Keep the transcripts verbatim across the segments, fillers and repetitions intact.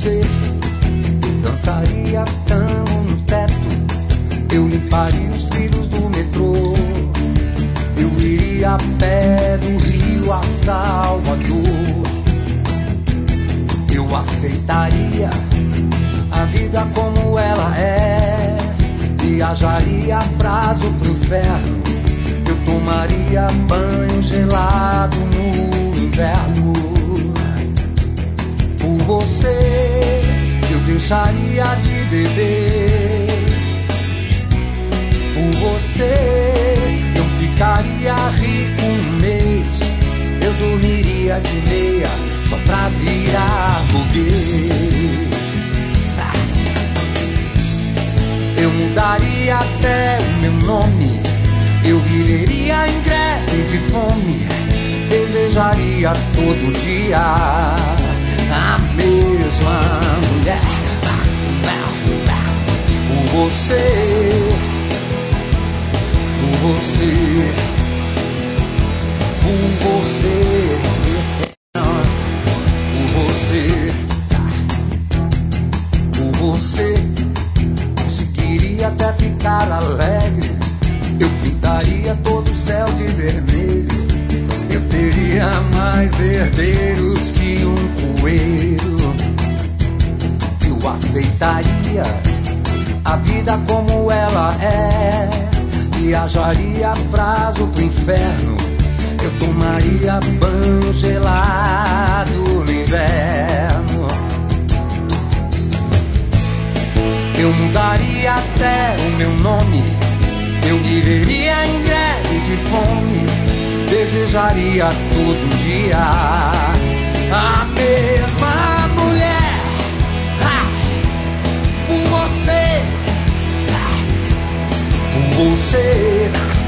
você eu dançaria tango no teto, eu limparia os trilhos do metrô, eu iria a pé do Rio a Salvador. Eu aceitaria a vida como ela é, viajaria a prazo pro inferno, eu tomaria banho gelado no inverno. Por você eu deixaria de beber, por você eu ficaria rico um mês, eu dormiria de meia só pra virar burguês. Eu mudaria até o meu nome, eu viveria em greve de fome, desejaria todo dia a mesma mulher. Por você, por você, por você, por você, por você. Conseguiria até ficar alegre, eu pintaria todo o céu de vermelho, eu teria mais herdeiros que um coelho. Eu aceitaria a vida como ela é, viajaria a prazo pro inferno, eu tomaria banho gelado no inverno. Eu mudaria até o meu nome, eu viveria em greve de fome, desejaria todo dia a mesma mulher. Ah, por você, ah, por você,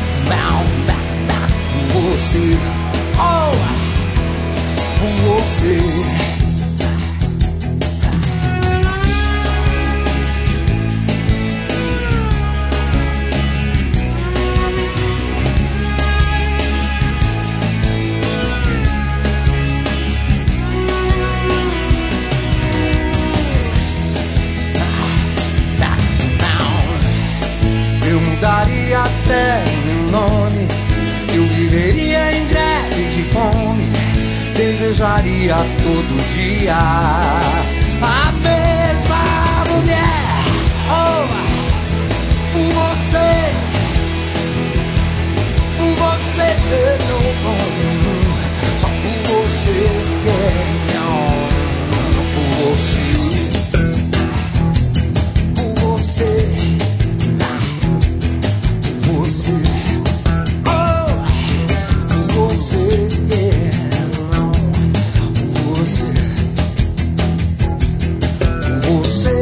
por você, oh, por você. Mudaria até meu nome, eu viveria em greve de fome, desejaria todo dia a mesma mulher. Oh, por você, por você, só por você, por você. Você